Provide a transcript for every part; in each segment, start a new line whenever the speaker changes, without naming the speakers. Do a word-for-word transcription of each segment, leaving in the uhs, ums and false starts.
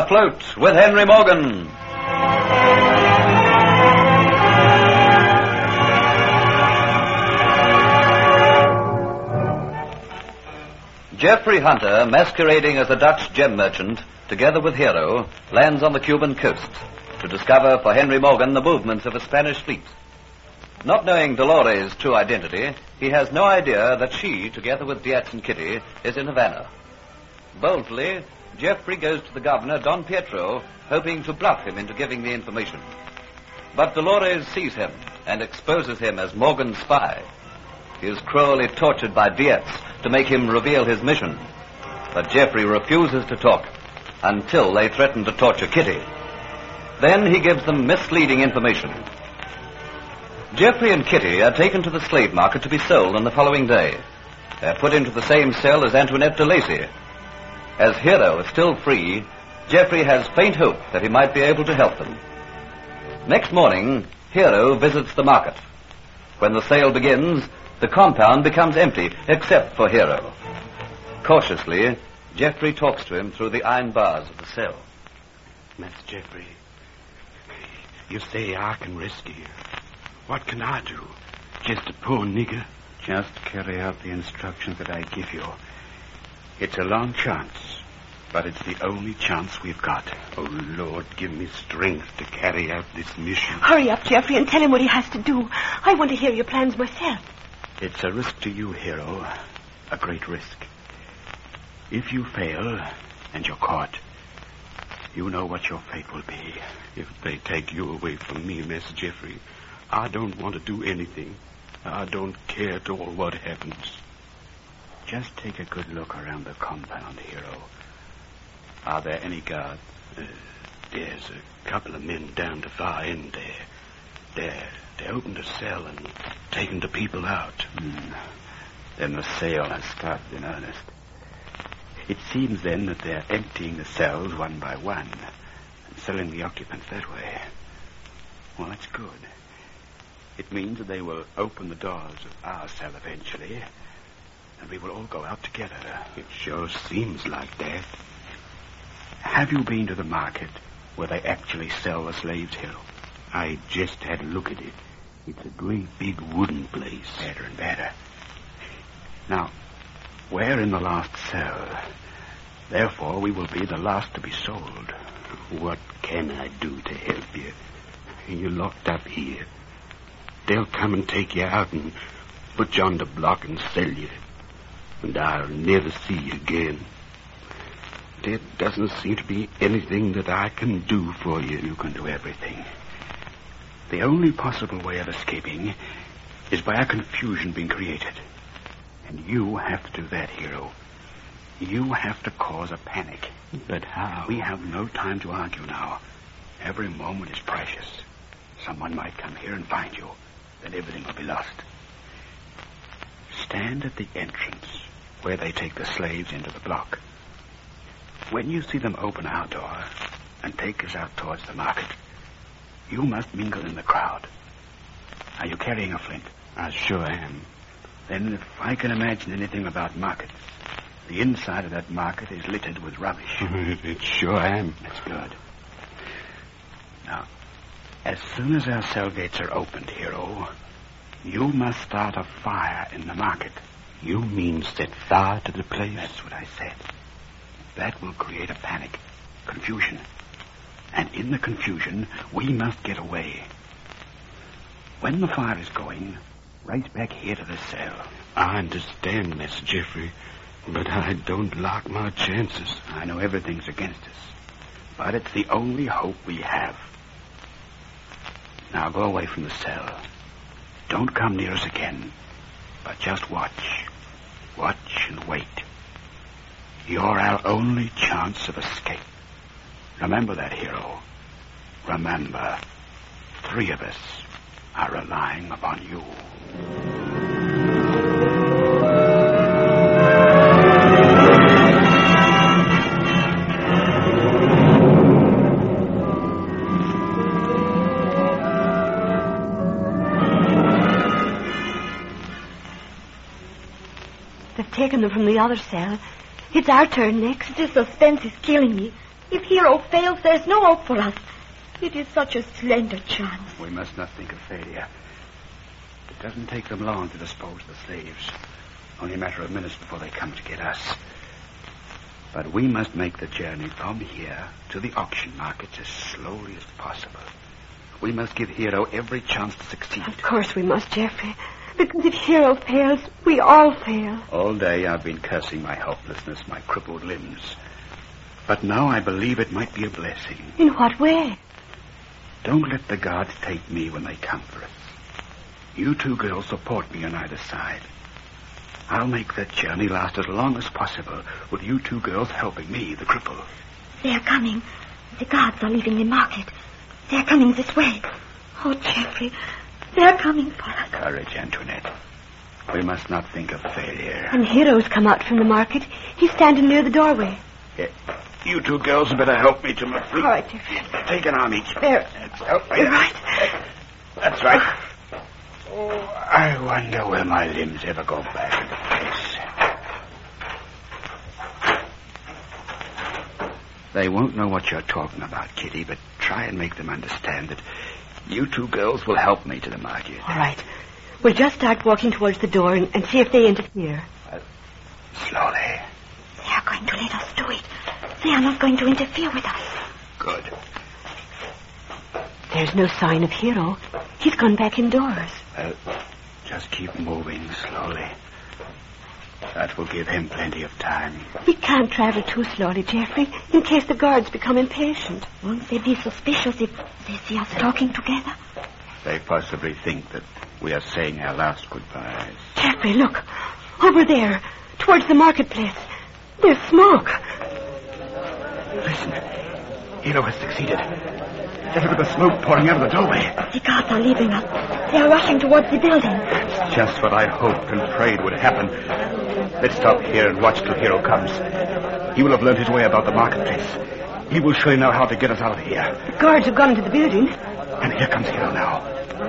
Afloat with Henry Morgan. Jeffrey Hunter, masquerading as a Dutch gem merchant, together with Hero, lands on the Cuban coast to discover for Henry Morgan the movements of a Spanish fleet. Not knowing Dolores' true identity, he has no idea that she, together with Dietz and Kitty, is in Havana. Boldly, Jeffrey goes to the governor, Don Pietro, hoping to bluff him into giving the information. But Dolores sees him and exposes him as Morgan's spy. He is cruelly tortured by Dietz to make him reveal his mission. But Jeffrey refuses to talk until they threaten to torture Kitty. Then he gives them misleading information. Jeffrey and Kitty are taken to the slave market to be sold on the following day. They're put into the same cell as Antoinette de Lacy. As Hero is still free, Jeffrey has faint hope that he might be able to help them. Next morning, Hero visits the market. When the sale begins, the compound becomes empty, except for Hero. Cautiously, Jeffrey talks to him through the iron bars of the cell.
Master Jeffrey, you say I can rescue you. What can I do? Just a poor nigger? Just carry out the instructions that I give you. It's a long chance, but it's the only chance we've got. Oh, Lord, give me strength to carry out this mission.
Hurry up, Jeffrey, and tell him what he has to do. I want to hear your plans myself.
It's a risk to you, Hero. A great risk. If you fail, and you're caught, you know what your fate will be. If they take you away from me, Master Jeffrey, I don't want to do anything. I don't care at all what happens. Just take a good look around the compound, Hero. Are there any guards? Uh, there's a couple of men down the far end there. They're, they opened a cell and taken the people out. Hmm. Then the sale has started in earnest. It seems then that they're emptying the cells one by one and selling the occupants that way. Well, that's good. It means that they will open the doors of our cell eventually, and we will all go out together. It sure seems like that. Have you been to the market where they actually sell the slaves, Hero? I just had a look at it. It's a great big wooden place. Better and better. Now, we're in the last cell. Therefore, we will be the last to be sold. What can I do to help you? You're locked up here. They'll come and take you out and put you on the block and sell you. And I'll never see you again. There doesn't seem to be anything that I can do for you. You can do everything. The only possible way of escaping is by a confusion being created. And you have to do that, Hero. You have to cause a panic. But how? We have no time to argue now. Every moment is precious. Someone might come here and find you. Then everything will be lost. Stand at the entrance where they take the slaves into the block. When you see them open our door and take us out towards the market, you must mingle in the crowd. Are you carrying a flint? I sure am. Then if I can imagine anything about markets, the inside of that market is littered with rubbish. It sure am. That's good. Now, as soon as our cell gates are opened, Hero, you must start a fire in the market. You mean set fire to the place? That's what I said. That will create a panic, confusion. And in the confusion, we must get away. When the fire is going, right back here to the cell. I understand, Mister Jeffrey, but I don't like my chances. I know everything's against us, but it's the only hope we have. Now go away from the cell. Don't come near us again, but just watch. Watch and wait. You're our only chance of escape. Remember that, Hero. Remember, three of us are relying upon you.
They've taken them from the other cell. It's our turn next.
The suspense is killing me.
If Hero fails, there's no hope for us. It is such a slender chance.
We must not think of failure. It doesn't take them long to dispose of the slaves. Only a matter of minutes before they come to get us. But we must make the journey from here to the auction markets as slowly as possible. We must give Hero every chance to succeed.
Of course we must, Geoffrey. Because if Hero fails, we all fail.
All day I've been cursing my helplessness, my crippled limbs. But now I believe it might be a blessing.
In what way?
Don't let the gods take me when they come for us. You two girls support me on either side. I'll make that journey last as long as possible with you two girls helping me, the cripple.
They're coming. The guards are leaving the market. They're coming this way. Oh, Geoffrey, they're coming for us.
Courage, Antoinette. We must not think of failure.
And Hero's come out from the market. He's standing near the doorway.
Yeah. You two girls had better help me to my feet.
All right, Geoffrey.
Take an arm each.
There.
That's help me.
You're right.
That's right. Oh, I wonder will my limbs ever go back into place. They won't know what you're talking about, Kitty, but try and make them understand that you two girls will help me to the market.
All right. We'll just start walking towards the door and, and see if they interfere.
Uh, slowly.
They are going to let us do it. They are not going to interfere with us.
Good.
There's no sign of Hero. He's gone back indoors.
Well, just keep moving slowly. That will give him plenty of time.
We can't travel too slowly, Geoffrey, in case the guards become impatient. Won't they be suspicious if they see us talking together?
They possibly think that we are saying our last goodbyes.
Geoffrey, look. Over there, towards the marketplace. There's smoke.
Listen. Hero has succeeded. Just look at the smoke pouring out of the doorway.
The guards are leaving us. They are rushing towards the building.
It's just what I hoped and prayed would happen. Let's stop here and watch till Hero comes. He will have learned his way about the marketplace. He will surely know how to get us out of here.
The guards have gone into the building.
And here comes Hero now.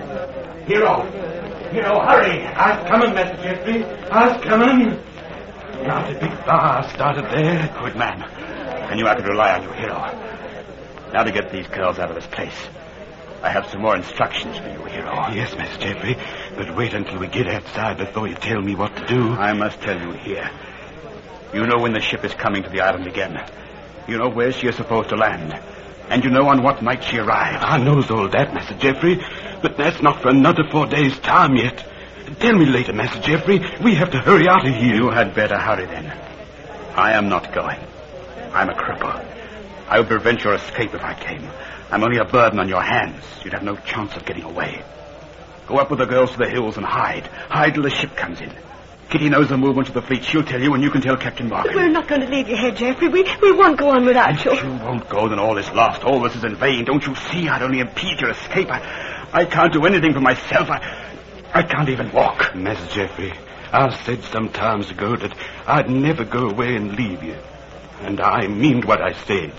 Hero! Hero, hurry! I's coming, Master Geoffrey. I's coming. Not a big fire started there.
Good man. And you I can rely on you, Hero. Now to get these girls out of this place. I have some more instructions for you, Hero.
Yes, Master Geoffrey, but wait until we get outside before you tell me what to do.
I must tell you here. You know when the ship is coming to the island again. You know where she is supposed to land. And you know on what night she arrives.
I knows all that, Master Geoffrey, but that's not for another four days' time yet. Tell me later, Master Geoffrey. We have to hurry out of here.
You had better hurry then. I am not going. I'm a cripple. I would prevent your escape if I came. I'm only a burden on your hands. You'd have no chance of getting away. Go up with the girls to the hills and hide. Hide till the ship comes in. Kitty knows the movements of the fleet. She'll tell you, and you can tell Captain Morgan.
We're not going to leave you here, Geoffrey. We, we won't go on without
If
you.
you won't go, then all is lost. All this is in vain. Don't you see? I'd only impede your escape. I, I can't do anything for myself. I, I can't even walk.
Master Geoffrey, I said some times ago that I'd never go away and leave you. And I mean what I said.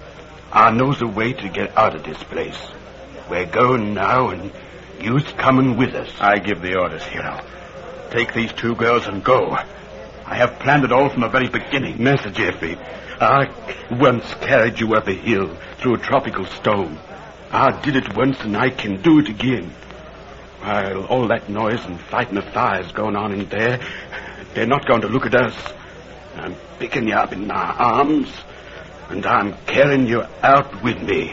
I knows a way to get out of this place. We're going now, and you's coming with us.
I give the orders, Hero. Take these two girls and go. I have planned it all from the very beginning.
Master Geoffrey, I once carried you up a hill through a tropical storm. I did it once, and I can do it again. While all that noise and fighting of fires going on in there, they're not going to look at us. I'm picking you up in my arms, and I'm carrying you out with me.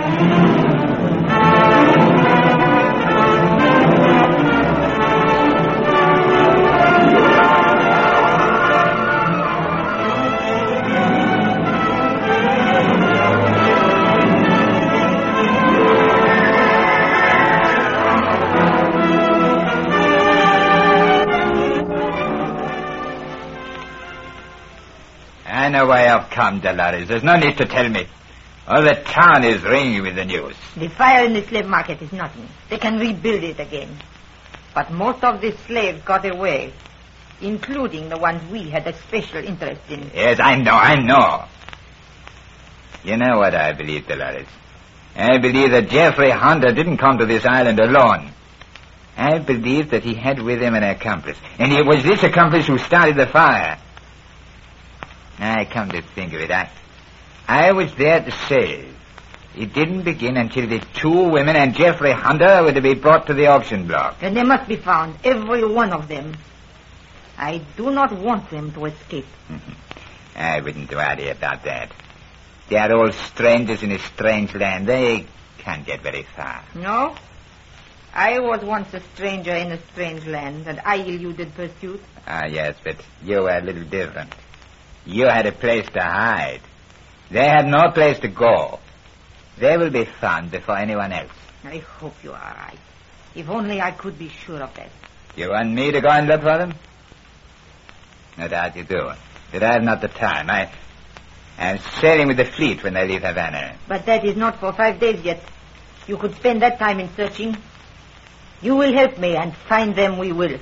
I know why I've come, Dolores. There's no need to tell me. All the town is ringing with the news.
The fire in the slave market is nothing. They can rebuild it again. But most of the slaves got away, including the ones we had a special interest in.
Yes, I know, I know. You know what I believe, Dolores? I believe that Geoffrey Hunter didn't come to this island alone. I believe that he had with him an accomplice. And it was this accomplice who started the fire. I come to think of it, I, I was there to save. It didn't begin until the two women and Jeffrey Hunter were to be brought to the auction block.
And they must be found, every one of them. I do not want them to escape.
I wouldn't worry about that. They are all strangers in a strange land. They can't get very far.
No? I was once a stranger in a strange land, and I eluded pursuit.
Ah, yes, but you were a little different. You had a place to hide. They had no place to go. They will be found before anyone else.
I hope you are right. If only I could be sure of that.
You want me to go and look for them? No doubt you do. But I have not the time. I am sailing with the fleet when they leave Havana.
But that is not for five days yet. You could spend that time in searching. You will help me, and find them we will.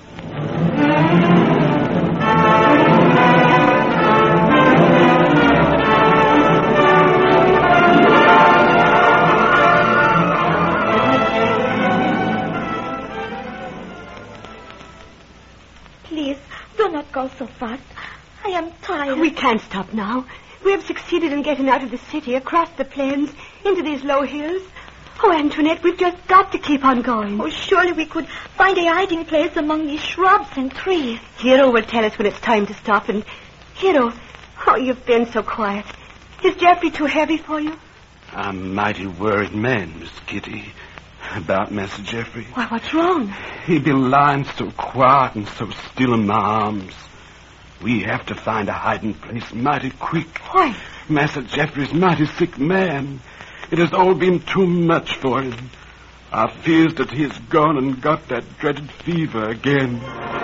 Please, do not go so fast. I am tired.
We can't stop now. We have succeeded in getting out of the city, across the plains, into these low hills. Oh, Antoinette, we've just got to keep on going.
Oh, surely we could find a hiding place among these shrubs and trees.
Hero will tell us when it's time to stop. And, Hero, oh, you've been so quiet. Is Jeffrey too heavy for you?
I'm a mighty worried man, Miss Kitty, about Master Jeffrey.
Why, what's wrong?
He been lying so quiet and so still in my arms. We have to find a hiding place mighty quick.
Why?
Master Jeffrey's mighty sick man. It has all been too much for him. I fears that he has gone and got that dreaded fever again.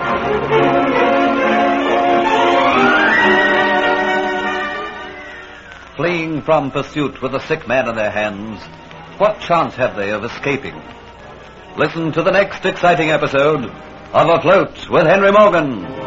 Fleeing from pursuit with a sick man in their hands, what chance have they of escaping? Listen to the next exciting episode of Afloat with Henry Morgan.